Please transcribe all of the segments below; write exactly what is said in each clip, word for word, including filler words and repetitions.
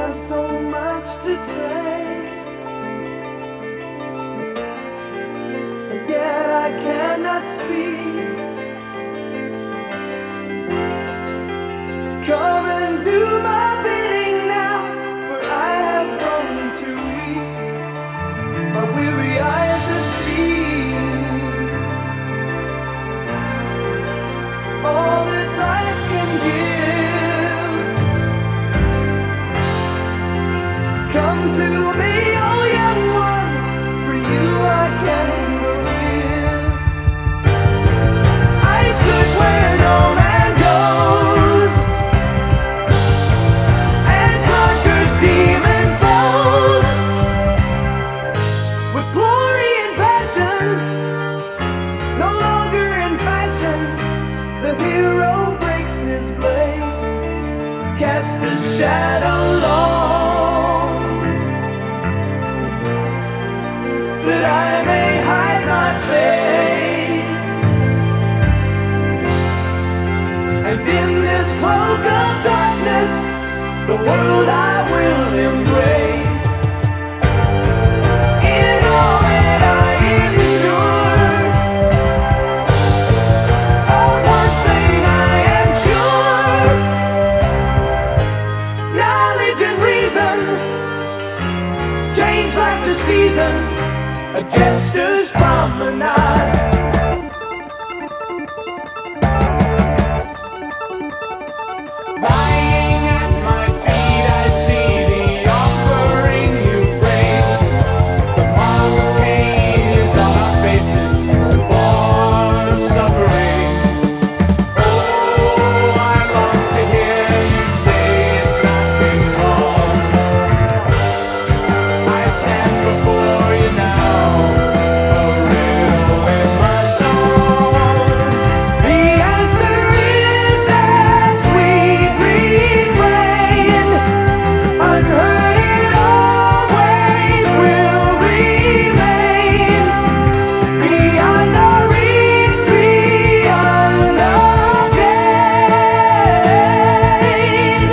have so much to say, and yet I cannot speak. Come and do my bidding now, for I have grown too weak. My weary eyes have seen all that life can give. Come to me, oh young one, for you I can forgive. I stood where no man goes and conquered demon foes with glory and passion, no longer in fashion. The hero breaks his blade, cast the shadow long, that I may hide my face. And in this cloak of darkness, the world I will embrace. In all that I endure, of one thing I am sure: knowledge and reason change like the season, a jester's promenade. Lying at my feet, I see the offering you bring. The mark of Cain is on our faces, born of suffering. Oh, I long to hear you say it's not been long. I stand before you now, a riddle in my song. The answer is that sweet refrain, unheard it always will remain, beyond our reach, beyond our gain.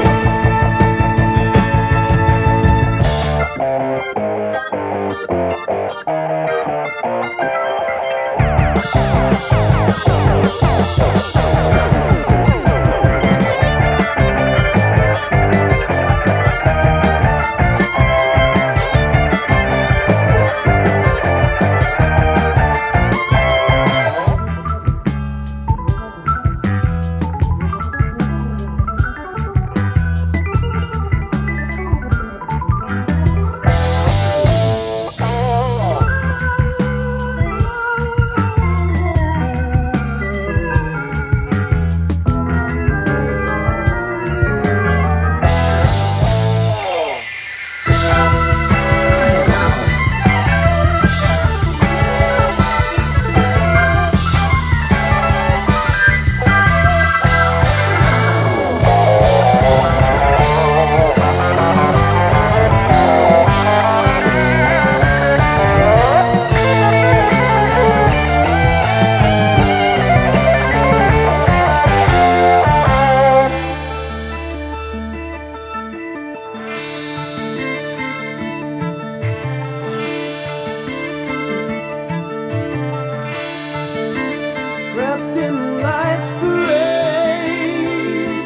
Trapped in life's parade,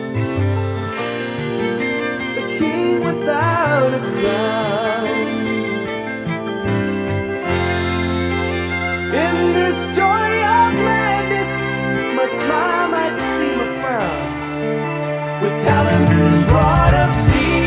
a king without a crown. In this joy of madness, my smile might seem a frown. With talons wrought of steel,